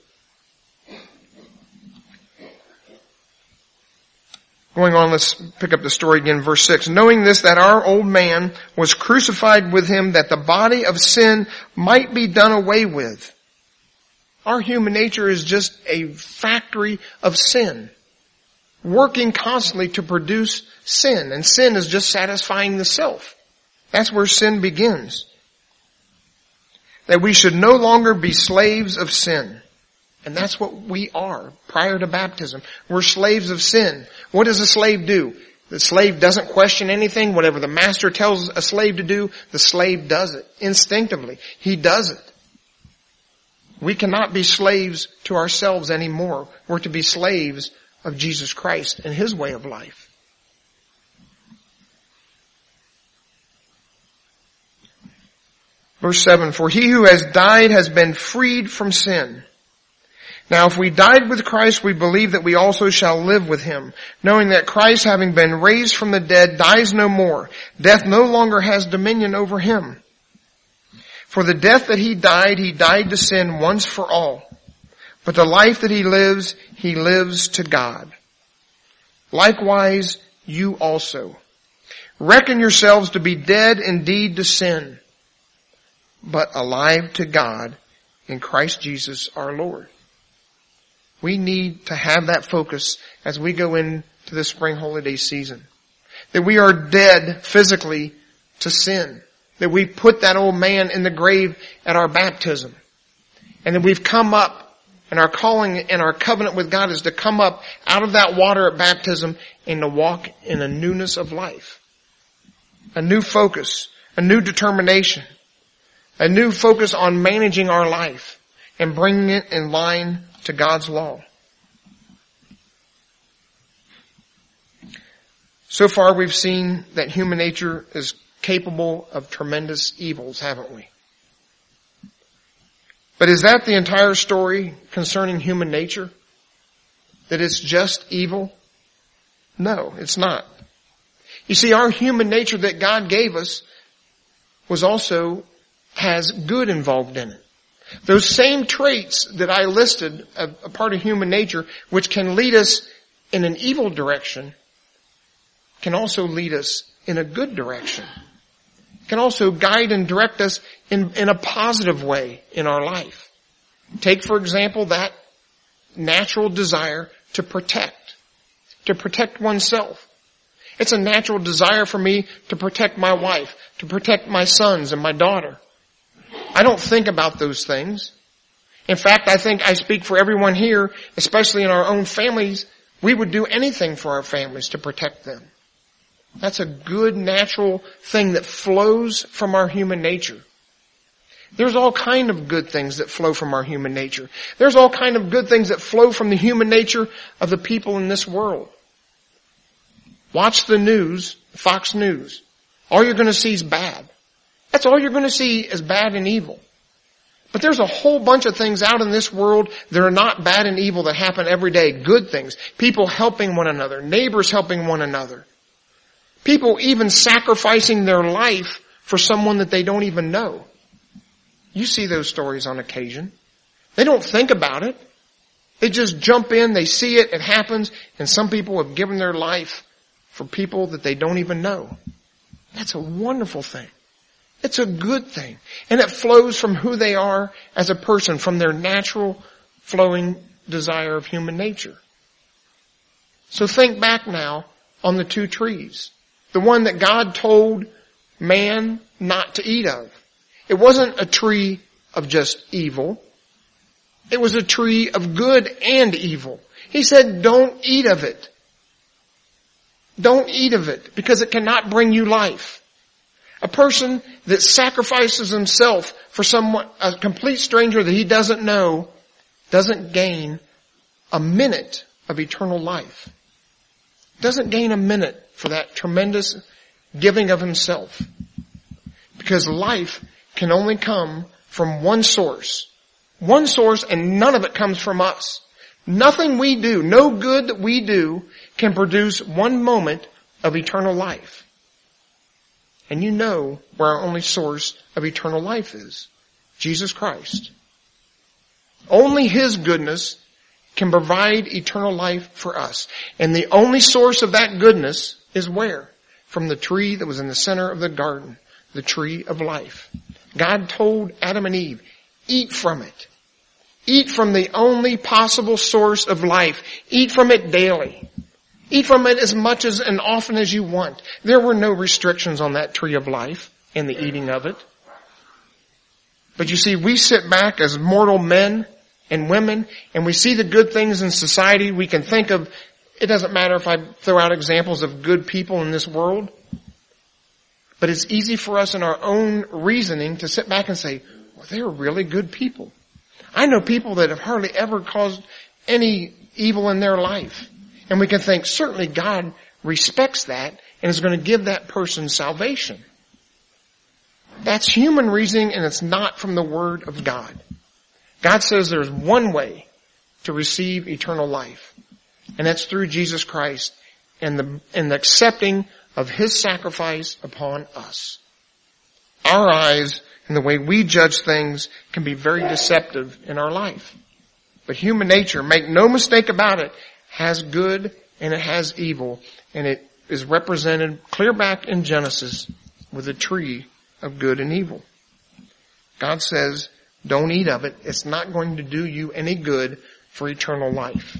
Going on, let's pick up the story again, verse 6. Knowing this, that our old man was crucified with him, that the body of sin might be done away with. Our human nature is just a factory of sin, working constantly to produce sin. And sin is just satisfying the self. That's where sin begins. That we should no longer be slaves of sin. And that's what we are prior to baptism. We're slaves of sin. What does a slave do? The slave doesn't question anything. Whatever the master tells a slave to do, the slave does it instinctively. He does it. We cannot be slaves to ourselves anymore. We're to be slaves of Jesus Christ and his way of life. Verse 7, for he who has died has been freed from sin. Now if we died with Christ, we believe that we also shall live with him, knowing that Christ, having been raised from the dead, dies no more. Death no longer has dominion over him. For the death that he died to sin once for all. But the life that he lives to God. Likewise, you also. Reckon yourselves to be dead indeed to sin, but alive to God in Christ Jesus our Lord. We need to have that focus as we go into the spring holiday season. That we are dead physically to sin. That we put that old man in the grave at our baptism. And that we've come up, and our calling and our covenant with God is to come up out of that water at baptism and to walk in a newness of life. A new focus, a new determination, a new focus on managing our life and bringing it in line to God's law. So far we've seen that human nature is capable of tremendous evils, haven't we? But is that the entire story concerning human nature? That it's just evil? No, it's not. You see, our human nature that God gave us has good involved in it. Those same traits that I listed, a part of human nature, which can lead us in an evil direction, can also lead us in a good direction. Can also guide and direct us in a positive way in our life. Take, for example, that natural desire to protect oneself. It's a natural desire for me to protect my wife, to protect my sons and my daughter. I don't think about those things. In fact, I think I speak for everyone here, especially in our own families. We would do anything for our families to protect them. That's a good natural thing that flows from our human nature. There's all kind of good things that flow from our human nature. There's all kind of good things that flow from the human nature of the people in this world. Watch the news, Fox News. All you're going to see is bad. That's all you're going to see is bad and evil. But there's a whole bunch of things out in this world that are not bad and evil that happen every day. Good things. People helping one another. Neighbors helping one another. People even sacrificing their life for someone that they don't even know. You see those stories on occasion. They don't think about it. They just jump in, they see it, it happens, and some people have given their life for people that they don't even know. That's a wonderful thing. It's a good thing. And it flows from who they are as a person, from their natural flowing desire of human nature. So think back now on the 2 trees. The one that God told man not to eat of. It wasn't a tree of just evil. It was a tree of good and evil. He said, don't eat of it. Don't eat of it because it cannot bring you life. A person that sacrifices himself for someone, a complete stranger that he doesn't know, doesn't gain a minute of eternal life. Doesn't gain a minute for that tremendous giving of himself. Because life can only come from one source. One source, and none of it comes from us. Nothing we do, no good that we do, can produce one moment of eternal life. And you know where our only source of eternal life is. Jesus Christ. Only His goodness can provide eternal life for us. And the only source of that goodness is where? From the tree that was in the center of the garden. The tree of life. God told Adam and Eve, eat from it. Eat from the only possible source of life. Eat from it daily. Eat from it as much as and often as you want. There were no restrictions on that tree of life in the eating of it. But you see, we sit back as mortal men and women and we see the good things in society. We can think of, it doesn't matter if I throw out examples of good people in this world. But it's easy for us in our own reasoning to sit back and say, well, they're really good people. I know people that have hardly ever caused any evil in their life. And we can think, certainly God respects that and is going to give that person salvation. That's human reasoning and it's not from the Word of God. God says there's one way to receive eternal life. And that's through Jesus Christ and the accepting of His sacrifice upon us. Our eyes and the way we judge things can be very deceptive in our life. But human nature, make no mistake about it, has good and it has evil. And it is represented clear back in Genesis with a tree of good and evil. God says, don't eat of it. It's not going to do you any good for eternal life.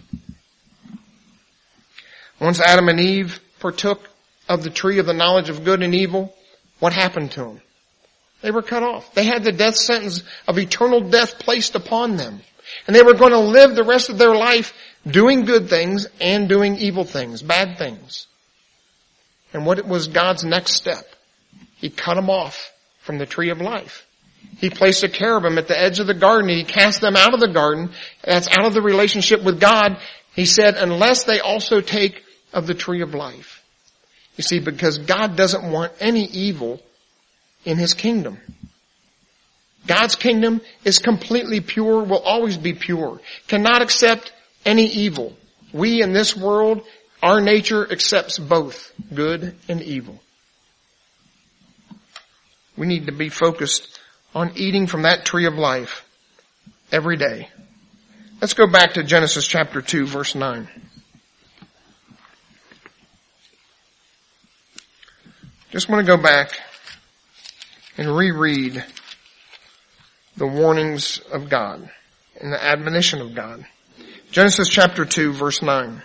Once Adam and Eve partook of the tree of the knowledge of good and evil, what happened to them? They were cut off. They had the death sentence of eternal death placed upon them. And they were going to live the rest of their life doing good things and doing evil things, bad things. And what was God's next step? He cut them off from the tree of life. He placed a cherubim at the edge of the garden. He cast them out of the garden. That's out of the relationship with God. He said, unless they also take of the tree of life. You see, because God doesn't want any evil in His kingdom. God's kingdom is completely pure, will always be pure, cannot accept any evil. We in this world, our nature accepts both good and evil. We need to be focused on eating from that tree of life every day. Let's go back to Genesis chapter 2, verse 9. Just want to go back and reread the warnings of God and the admonition of God. Genesis chapter 2, verse 9.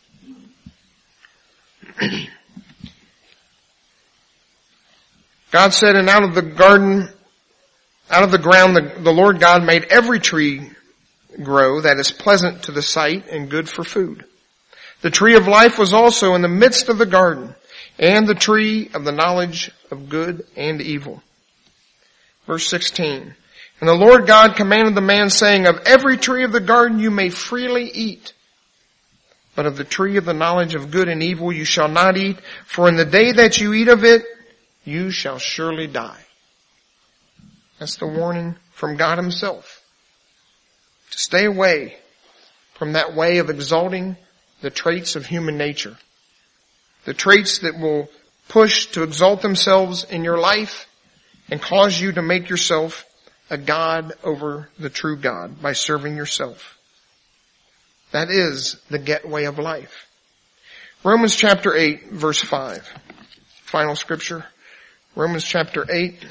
God said, and out of the garden, out of the ground, the Lord God made every tree grow that is pleasant to the sight and good for food. The tree of life was also in the midst of the garden, and the tree of the knowledge of good and evil. Verse 16. And the Lord God commanded the man, saying, of every tree of the garden you may freely eat, but of the tree of the knowledge of good and evil you shall not eat, for in the day that you eat of it, you shall surely die. That's the warning from God himself. To stay away from that way of exalting the traits of human nature. The traits that will push to exalt themselves in your life and cause you to make yourself a god over the true God by serving yourself. That is the get way of life. Romans chapter 8, verse 5. Final scripture. Romans chapter 8.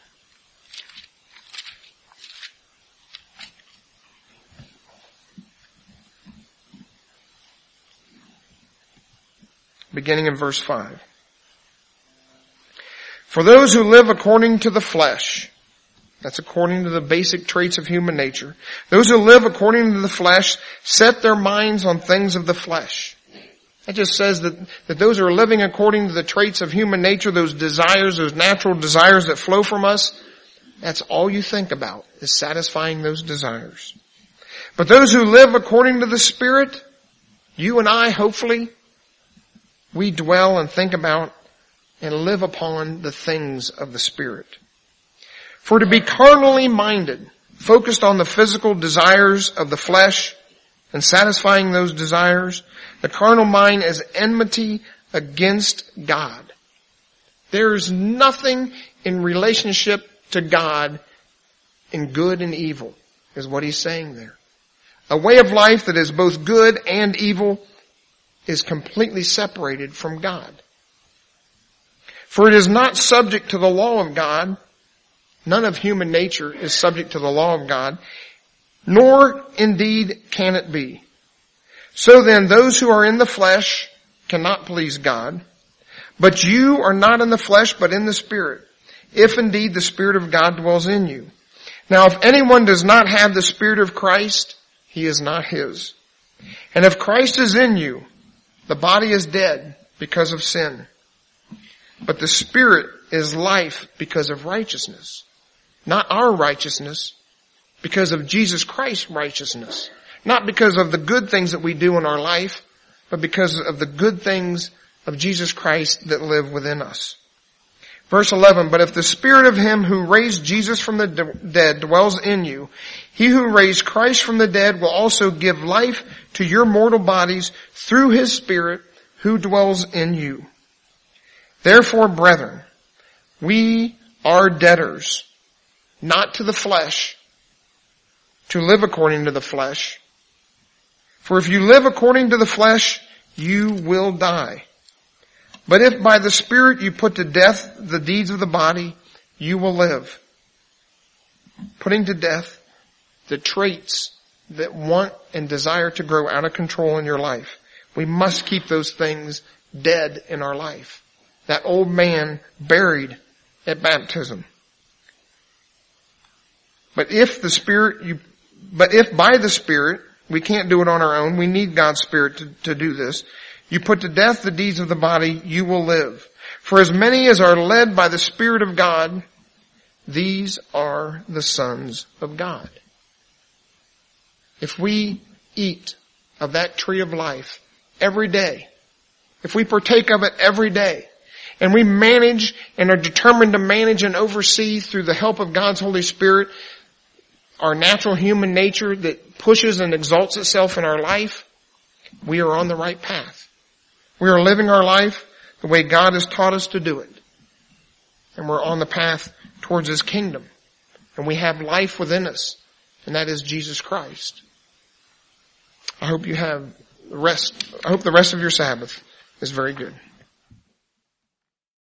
Beginning in verse 5. For those who live according to the flesh, that's according to the basic traits of human nature, those who live according to the flesh set their minds on things of the flesh. It just says that those who are living according to the traits of human nature, those desires, those natural desires that flow from us, that's all you think about, is satisfying those desires. But those who live according to the Spirit, you and I, hopefully, we dwell and think about and live upon the things of the Spirit. For to be carnally minded, focused on the physical desires of the flesh and satisfying those desires, the carnal mind is enmity against God. There is nothing in relationship to God in good and evil, is what he's saying there. A way of life that is both good and evil is completely separated from God. For it is not subject to the law of God. None of human nature is subject to the law of God, nor indeed can it be. So then those who are in the flesh cannot please God. But you are not in the flesh, but in the Spirit, if indeed the Spirit of God dwells in you. Now if anyone does not have the Spirit of Christ, he is not his. And if Christ is in you, the body is dead because of sin, but the Spirit is life because of righteousness. Not our righteousness, because of Jesus Christ's righteousness. Not because of the good things that we do in our life, but because of the good things of Jesus Christ that live within us. Verse 11, but if the Spirit of him who raised Jesus from the dead dwells in you, he who raised Christ from the dead will also give life to your mortal bodies through his Spirit who dwells in you. Therefore, brethren, we are debtors, not to the flesh, to live according to the flesh. For if you live according to the flesh, you will die. But if by the Spirit you put to death the deeds of the body, you will live. Putting to death the traits that want and desire to grow out of control in your life. We must keep those things dead in our life. That old man buried at baptism. But if by the Spirit, we can't do it on our own, we need God's Spirit to do this. You put to death the deeds of the body, you will live. For as many as are led by the Spirit of God, these are the sons of God. If we eat of that tree of life every day, if we partake of it every day, and we manage and are determined to manage and oversee through the help of God's Holy Spirit our natural human nature that pushes and exalts itself in our life, we are on the right path. We are living our life the way God has taught us to do it. And we're on the path towards his kingdom. And we have life within us, and that is Jesus Christ. I hope the rest of your Sabbath is very good.